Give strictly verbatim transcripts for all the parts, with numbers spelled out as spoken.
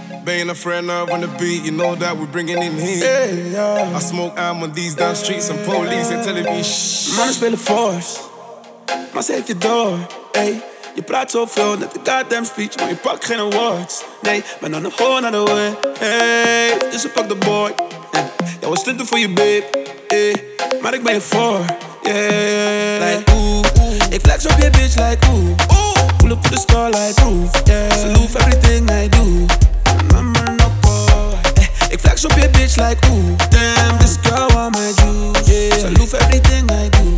Being a friend of on the beat, you know that we're bringing in heat. Hey, yeah. I smoke am on these damn streets and police ain't telling me shh. Mannen spelen force, maar ze heeft je door. Ey, je praat zoveel, net een goddamn speech, maar je pakt geen awards. Nee, ben dan nog gewoon naar de way. Hey, dus ze pak de boy. Hey, jij was stunten voor je babe. Hey, maar ik ben je voor. Yeah, like ooh, ooh. Ik flex op je bitch like ooh, ooh. Pull up to the star like roof. Yeah, salute everything I do. Mama no boy. Hey, ik flex op je bitch like ooh. Damn, this girl want my juice. Yeah, salute everything I do.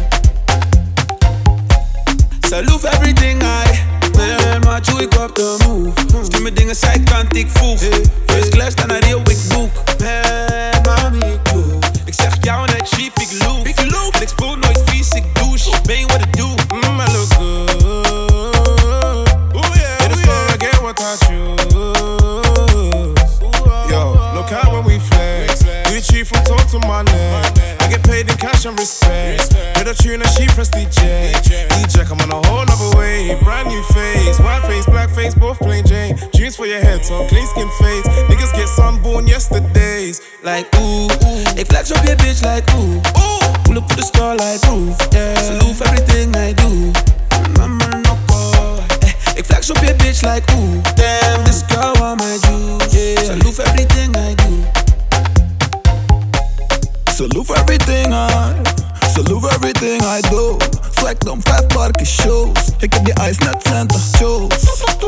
Salute everything I. Man, maar doe ik op de move. Stuur me dingen zijkant, ik voeg. First class, dan naar heel ik boek. Man, mami, ik doe. Ik zeg jou net chief, ik loop. En ik spoel nooit vies, ik douche. Ben je what it do? Mmm, I look good. Ooh yeah, in the store I get without you. Yo, look out when we flex. We cheat from toe to my neck. I get paid in cash and respect. With a tune and she press D J. D J, I'm on a whole nother wave. Brand new face, white face, black face, both plain Jane. Tunes for your head, so clean skin face. Niggas get sunborn yesterdays. Like ooh, ooh. Ik flex op je bitch like ooh, ooh. Pull up to the star like roof. Yeah, salute everything I do. Mama no boy. Hey, ik flex op je bitch like ooh. Damn, this girl want my juice. Yeah, salute everything I do. Salute everything I, salute everything I do. Swag dan vijf parken shows. Ik heb die ice net twintig shows.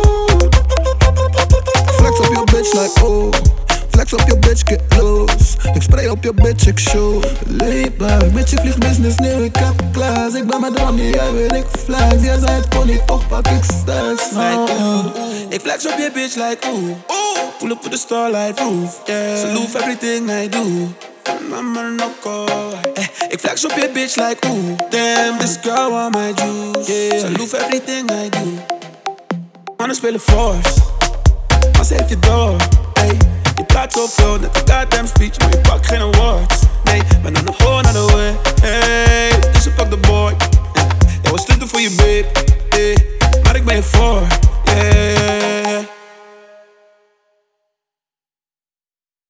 Flex op je bitch like oh. Flex op je bitch, get loose. Ik spray op je bitch, ik show. Layback, bitch, ik vlieg business nieuw, ik heb class. Ik ben met Ronnie, jij weet ik flex. Jij zei het kon niet, toch pak ik stacks. Like ooh, ik flex op je bitch like ooh, ooh. Pull up to the star like roof. Yeah, salute everything I do. Mama no go. Hey, ik flex op je bitch like ooh. Damn, this girl want my juice. Yeah, salute everything I do. Mannen spelen force, maar ze heeft je door. Hey, je praat zoveel, net een goddamn speech, maar je pakt geen awards. Nee, ben dan nog gewoon naar de way. Hey, dus ze pak de boy. Hey, jij was stunten voor je babe. Hey, maar ik ben je voor. Yeah.